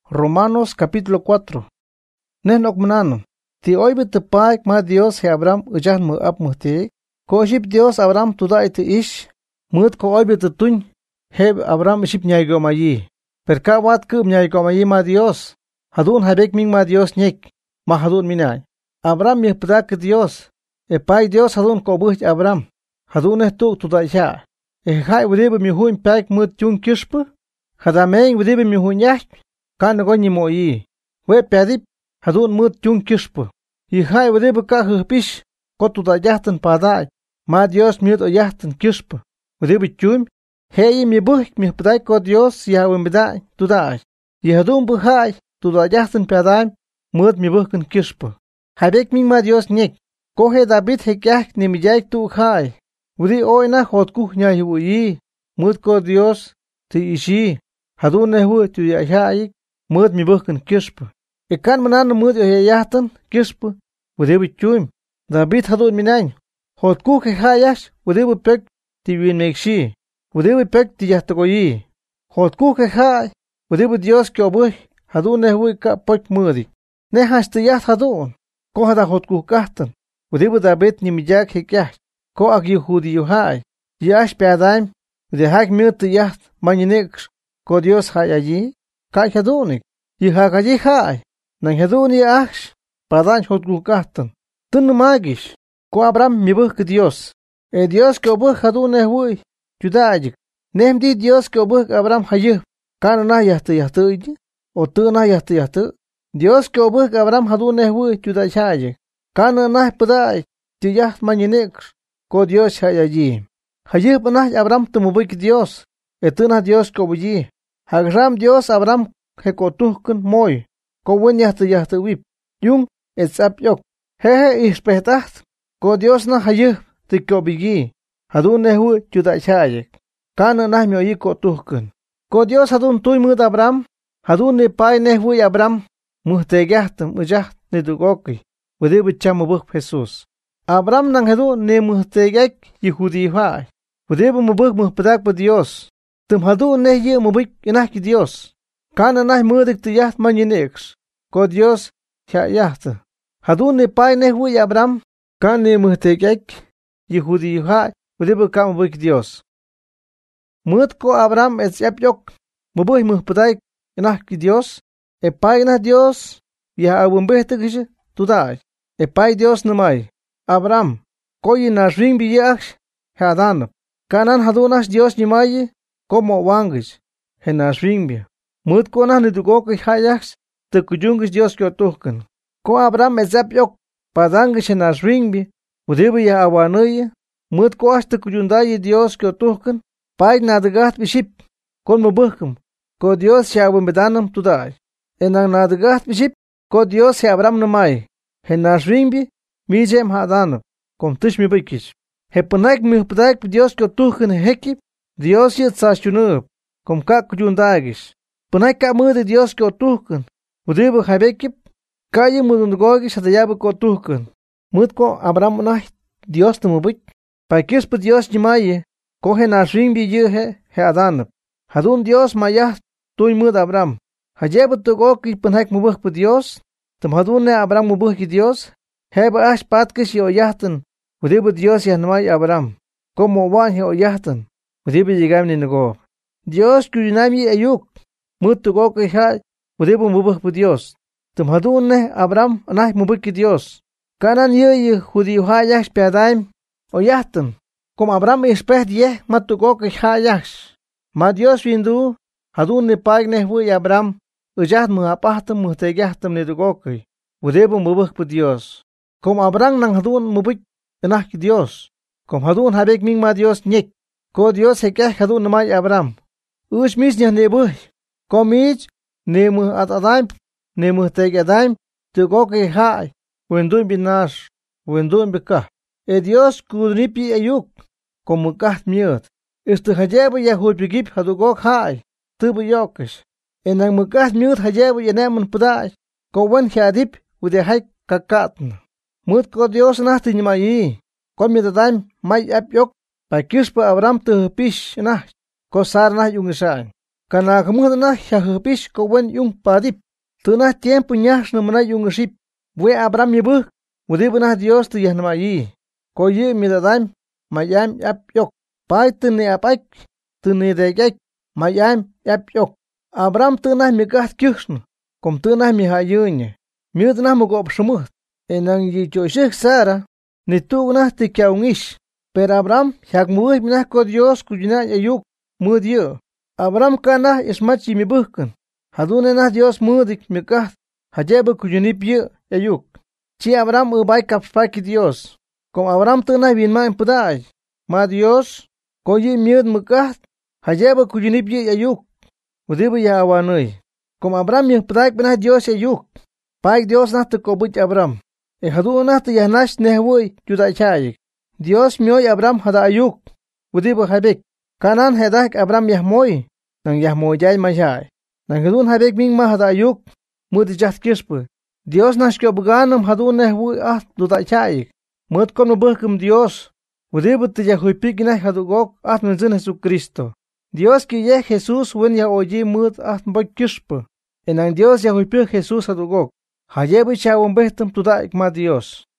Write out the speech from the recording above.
Romanos capítulo 4. Nenok manano. Ti oibe te paik ma Dios he Abraham ujan mu ap muhte. Ko ship Dios Abraham tuda ite ish. Mut ko oibe te tuñ. Heb Abraham ship nyai go mayi. Per ka wat kub nyai go mayi ma Dios. Hadun habek ming ma Dios nyek. Ma hadun minay. Abraham mi pdak Dios. E pai Dios hadun ko buh Abraham. Hadun eh tu tuda isha. E hai wudebe mi huin paik mut chung kishpu. Hadameng wudebe mi huin yah. Kan go ni mo yi. We pedip. Hadun mut chung kishpu. I hai wudebe ka hupish. Ko tuda yahtan padai. Ma Dios miut o yahtan kishpu. Wudebe chum. Hei mi buh mi pdak ko Dios ya wimbidai tudai. I hadun buhai. Tuda yahtan padai. Mut mi buh kan kishpu. Habek ming ma Dios nyek. Ko he David he kyak ni mi jaik tu khai. Wudi oina hot kuh nyai hu yi. Mut ko Dios ti ishi. Hadun ne hu tu ya hai. Mut mi buh kan kishpu. Ikan manan mut he yahtan kishpu. Wudi chum. David hadun minain. Hot kuh he hayash. Wudi pek ti win mekshi. Wudi pek ti yahtago yi. Hot kuh he hai. Wudi Dios kyo buh. Hadun ne hu ka pek mudi. Ne hashti yaht hadun. Ko hada hot kuh kahtan. Wudi David ni mi jak he kyak. Ko ag Yehudi yuhai. Yash peadaim. Wudi hak miut yaht maninex. Ko Dios hay allí. Kai hadunik. Yihak allí hay. Nang haduni aksh. Padan hot kuh kahtan. Tun magish. Ko Abraham mi buh Dios. E Dios ke buh hadun hui. Judajik. Nem di Dios ke buh Abraham hayih. Kana na yahtu iji. O tu na yahtu. Dios ke buh Abraham hadun hui judajik. Kana na padai. Ti yaht maninex. Ko Dios hay allí. Hayih panah Abraham tumubik Dios. E tu na Dios ke buji. Hagram Dios Abraham he ko tuhkun moy. Ko wen yahtu wip. Yung etsap yok. Hehe ispehtaht. Ko Dios na hayih ti ko bigi. Hadun nehu judajik. Kana na mi oyi ko tuhkun. Ko Dios hadun tuy mud Abraham. Hadun ne pai nehu Abraham. Muhtegahtum ujaht ne dugoki. Wudi bicham buh Jesus. Abraham nang hadun ne muhtegak Yehudi hai. Wudi mubuh muhpadak pa Dios. Tum hadun ne ye mubik inah ki Dios. Kana nah mudik ti yaht maninex. Ko Dios ya yaht. Hadun ne pai nehu Abraham. Kan ne muhtegak Yehudi hai. Wudi bukam mubik Dios. Mut ko Abraham et yapyok. Mubuh muhpadak inah ki Dios. E pai na Dios. Ya abumbehte gish tudai. E pai Dios namai. Abraham. Koyi na ring bi yaksh. Hadan. Kanan hadunas Dios nimai. Como wangish. He na ring bi. Mut ko na nidugok hayaks. Te kujungis Dios kyo tuhkan. Ko Abraham et yapyok. Padangish na ring bi. Udibu ya awanuye. Mut ko as te kujundayi Dios kyo tuhkan. Pai nadagat biship. Kon mubuhkum. Ko Dios ya abumbedanam tudai. Enang nadagat biship. Ko Dios ya Abraham namai. He na ring bi. Mi jem hadanam. Kom tish mi bikish. He panak mi padak Dios kyo tuhkan hekip. Dios yet sashunub. Kom ka kujundagish. Panak ka mude Dios kyo tuhkan. Udibu habekip. Kaya mudungogish hatayabu ko tuhkan. Mut ko Abraham nah Dios tumubik. Pakis pa Dios jimaye. Ko he na ring bi yehe he adanab. Hadun Dios mayah tuy mud Abraham. Hajabu tugoki panak mubuh pa Dios. Tum hadun ne Abraham mubuh ki Dios. Heba ash patkish yo yahtan. Udibu Dios yahnamay Abraham. Como wan he o yahtan. Udibu yigam ni nago. Dios kuyunami ayuk. Mut tugoki hay. Udibu mubuh pa Dios. Tum hadun ne Abraham anah mubuh ki Dios. Kanan ye judío hayash peadaim. O yahtan. Como Abraham ispeh dieh matugoki hayash. Ma Dios windu. Hadun ne pagne hui Abraham. Ujaht muhapahtam muhtegahtam ni dugoki. Udibu mubuh pa Dios. Como Abraham nang hadun mubik inah ki Dios. Como hadun habek ming ma Dios nyek. Ko Dios hekeh hadun namay Abraham. Ush mis nyah nebuh. Ko mich nemu atadaim. Nemu tegadaim. Tugoki hai. Wendun binash. Wendun bikah. E Dios kudnipi ayuk. Como kaht miut. Istu hajebu yahulpigip hadugok hai. Tubu yokish. Enang mukas miut hajebu yanemun padai. Ko wen hiadip udehai kakatna. Mut ko Dios nah tinyimayi. Ko mitadaim may apyok. Pa kispa Abraham tuhupish nah. Ko sar nah yungisain. Kana kamudana yahupish ko wen yung padip. Tuna tiempo nyash na mana yung ship. We Abraham yebu. Udibuna Dios tu yahnamayi. Ko ye midadam mayam yap yok. Pai tuni apaik. Tuni degek mayam yap yok. Abraham tuna migat kyushn. Kom tuna mihayunye. Miudna mugop shmut. Enang yi choshik Sara. Ni tu una ti kyaungish. Per Abraham yakmuh minah ko Dios kujina yayuk mudio. Abraham kana ismachi mi buhkan. Hadune na Dios mudik mikat. Hajebe kujunip ye yayuk. Chi Abraham ubay kapspaki Dios. Kom Abraham tuna binma impudai. Ma Dios ko ye miud mikat. Hajebe kujunip ye yayuk. Udibu ya awanui. Kom Abraham impudai bina Dios yayuk. Paik Dios na te kobuch Abraham. E haduna te yanash nehwui judai chayik. Dios mioy Abraham hada ayuk. Udibu habik. Kanan hedak Abraham yahmoy. Nang yahmoy jay mayay. Nang hadun habik ming ma hada ayuk. Mudi jat kispu. Dios nashkyo buganam hadun nehwui judai chayik. Mud kon mabahkum Dios. Udibu te yahuipik na hadugok menzen Jesucristo. Dios ki ye Jesus wen ya oyi mud mbok kispu. Enang Dios yahuipik Jesus hadugok. Hayebu chawon behtum tudaik ma Dios.